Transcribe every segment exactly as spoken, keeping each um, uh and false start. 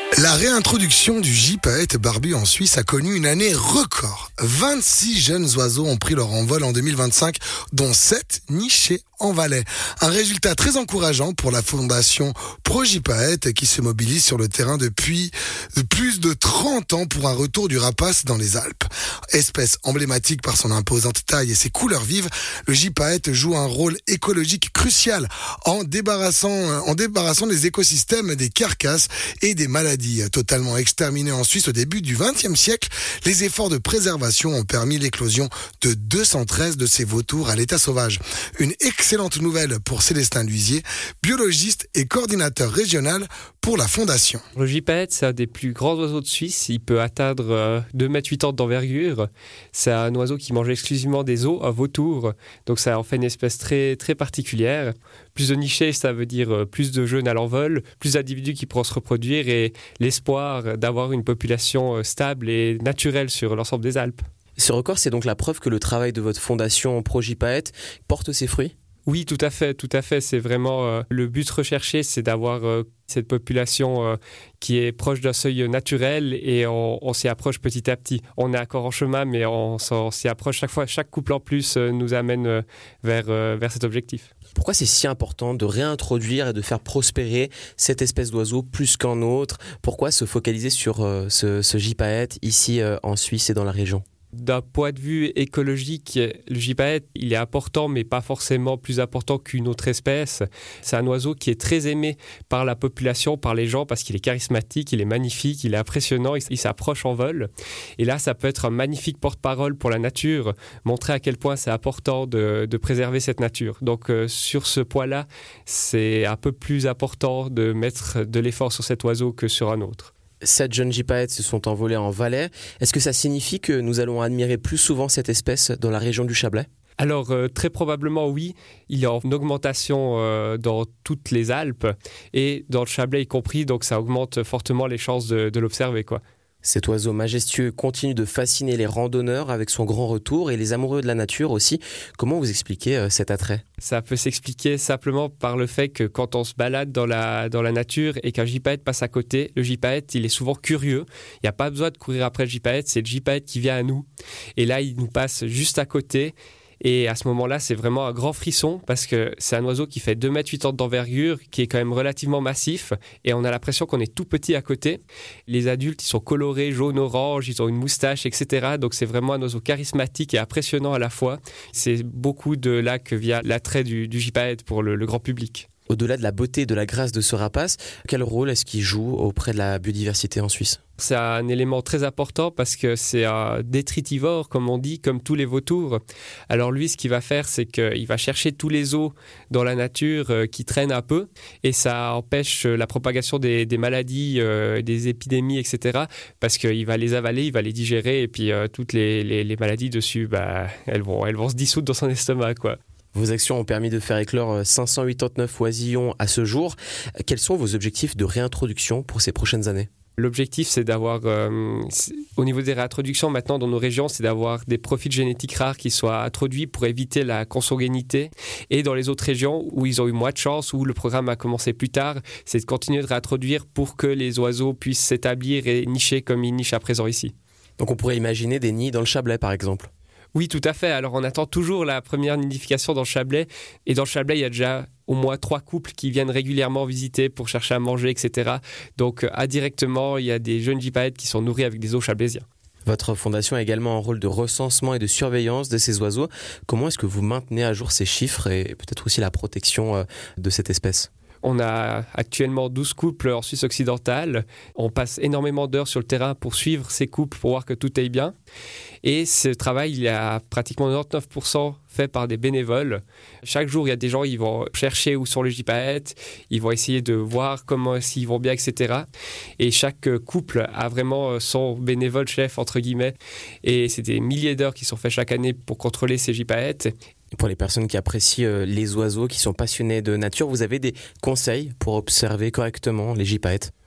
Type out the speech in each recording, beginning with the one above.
La réintroduction du gypaète barbu en Suisse a connu une année record. vingt-six jeunes oiseaux ont pris leur envol en deux mille vingt-cinq, dont sept nichés en Valais. Un résultat très encourageant pour la fondation Pro-Gypaète qui se mobilise sur le terrain depuis plus de trente ans pour un retour du rapace dans les Alpes. Espèce emblématique par son imposante taille et ses couleurs vives, le gypaète joue un rôle écologique crucial en débarrassant, en débarrassant les écosystèmes des carcasses et des maladies. Totalement exterminés en Suisse au début du vingtième siècle, les efforts de préservation ont permis l'éclosion de deux cent treize de ces vautours à l'état sauvage. Une excellente nouvelle pour Célestin Luisier, biologiste et coordinateur régional pour la Fondation. Le gypaète, c'est un des plus grands oiseaux de Suisse. Il peut atteindre euh, deux mètres huitante d'envergure. C'est un oiseau qui mange exclusivement des os, un vautour. Donc ça en fait une espèce très, très particulière. Plus de nichés, ça veut dire plus de jeunes à l'envol, plus d'individus qui pourront se reproduire et l'espoir d'avoir une population stable et naturelle sur l'ensemble des Alpes. Ce record, c'est donc la preuve que le travail de votre fondation Pro-Gypaète porte ses fruits ? Oui, tout à fait, tout à fait. C'est vraiment euh, le but recherché, c'est d'avoir euh, cette population euh, qui est proche d'un seuil naturel et on, on s'y approche petit à petit. On est encore en chemin, mais on, on s'y approche chaque fois. Chaque couple en plus euh, nous amène euh, vers, euh, vers cet objectif. Pourquoi c'est si important de réintroduire et de faire prospérer cette espèce d'oiseau plus qu'un autre ? Pourquoi se focaliser sur euh, ce, ce gypaète ici euh, en Suisse et dans la région ? D'un point de vue écologique, le gypaète, il est important, mais pas forcément plus important qu'une autre espèce. C'est un oiseau qui est très aimé par la population, par les gens, parce qu'il est charismatique, il est magnifique, il est impressionnant, il, il s'approche en vol. Et là, ça peut être un magnifique porte-parole pour la nature, montrer à quel point c'est important de, de préserver cette nature. Donc, euh, sur ce point-là, c'est un peu plus important de mettre de l'effort sur cet oiseau que sur un autre. Sept jeunes gypaètes se sont envolés en Valais. Est-ce que ça signifie que nous allons admirer plus souvent cette espèce dans la région du Chablais ? Alors, euh, très probablement, oui. Il est en augmentation euh, dans toutes les Alpes et dans le Chablais y compris, donc ça augmente fortement les chances de, de l'observer, quoi. Cet oiseau majestueux continue de fasciner les randonneurs avec son grand retour et les amoureux de la nature aussi. Comment vous expliquez euh, cet attrait ? Ça peut s'expliquer simplement par le fait que quand on se balade dans la, dans la nature et qu'un gypaète passe à côté, le gypaète, il est souvent curieux. Il n'y a pas besoin de courir après le gypaète, c'est le gypaète qui vient à nous. Et là, il nous passe juste à côté. Et à ce moment-là, c'est vraiment un grand frisson parce que c'est un oiseau qui fait deux mètres huitante d'envergure, qui est quand même relativement massif et on a l'impression qu'on est tout petit à côté. Les adultes, ils sont colorés, jaune-orange, ils ont une moustache, et cetera. Donc c'est vraiment un oiseau charismatique et impressionnant à la fois. C'est beaucoup de là que vient l'attrait du, du gypaète pour le, le grand public. Au-delà de la beauté et de la grâce de ce rapace, quel rôle est-ce qu'il joue auprès de la biodiversité en Suisse ? C'est un élément très important parce que c'est un détritivore, comme on dit, comme tous les vautours. Alors lui, ce qu'il va faire, c'est qu'il va chercher tous les os dans la nature euh, qui traînent un peu et ça empêche la propagation des, des maladies, euh, des épidémies, et cetera. Parce qu'il va les avaler, il va les digérer et puis euh, toutes les, les, les maladies dessus, bah, elles vont, elles vont se dissoudre dans son estomac, quoi. Vos actions ont permis de faire éclore cinq cent quatre-vingt-neuf oisillons à ce jour. Quels sont vos objectifs de réintroduction pour ces prochaines années ? L'objectif, c'est d'avoir, euh, c'est, au niveau des réintroductions maintenant dans nos régions, c'est d'avoir des profils génétiques rares qui soient introduits pour éviter la consanguinité. Et dans les autres régions où ils ont eu moins de chance, où le programme a commencé plus tard, c'est de continuer de réintroduire pour que les oiseaux puissent s'établir et nicher comme ils nichent à présent ici. Donc on pourrait imaginer des nids dans le Chablais par exemple ? Oui, tout à fait. Alors, on attend toujours la première nidification dans le Chablais. Et dans le Chablais, il y a déjà au moins trois couples qui viennent régulièrement visiter pour chercher à manger, et cetera. Donc, indirectement, il y a des jeunes gypaètes qui sont nourris avec des os chablaisiens. Votre fondation a également un rôle de recensement et de surveillance de ces oiseaux. Comment est-ce que vous maintenez à jour ces chiffres et peut-être aussi la protection de cette espèce ? On a actuellement douze couples en Suisse occidentale. On passe énormément d'heures sur le terrain pour suivre ces couples, pour voir que tout aille bien. Et ce travail, il est à pratiquement quatre-vingt-dix-neuf pour cent fait par des bénévoles. Chaque jour, il y a des gens qui vont chercher où sont les gypaètes, ils vont essayer de voir comment, s'ils vont bien, et cetera. Et chaque couple a vraiment son bénévole chef, entre guillemets. Et c'est des milliers d'heures qui sont faites chaque année pour contrôler ces gypaètes. Pour les personnes qui apprécient les oiseaux, qui sont passionnés de nature, vous avez des conseils pour observer correctement les gypaètes ?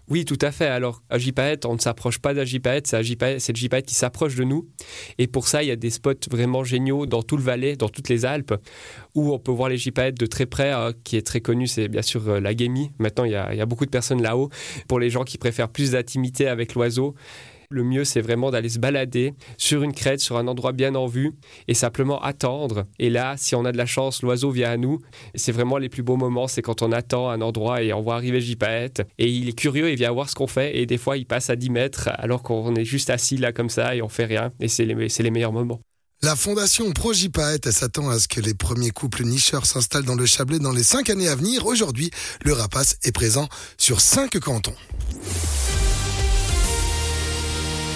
Oui, tout à fait. Alors, à Gypaète, on ne s'approche pas d'un gypaète, c'est, gypaète, c'est le gypaète qui s'approche de nous. Et pour ça, il y a des spots vraiment géniaux dans tout le Valais, dans toutes les Alpes, où on peut voir les gypaètes de très près. Euh, qui est très connu, c'est bien sûr euh, la Guémie. Maintenant, il y, a, il y a beaucoup de personnes là-haut. Pour les gens qui préfèrent plus d'intimité avec l'oiseau, le mieux, c'est vraiment d'aller se balader sur une crête, sur un endroit bien en vue et simplement attendre. Et là, si on a de la chance, l'oiseau vient à nous. Et c'est vraiment les plus beaux moments, c'est quand on attend un endroit et on voit arriver le gypaète. Et il est curieux, il vient voir ce qu'on fait. Et des fois, il passe à dix mètres alors qu'on est juste assis là comme ça et on fait rien. Et c'est les, c'est les meilleurs moments. La fondation ProGypaète s'attend à ce que les premiers couples nicheurs s'installent dans le Chablais dans les cinq années à venir. Aujourd'hui, le rapace est présent sur cinq cantons.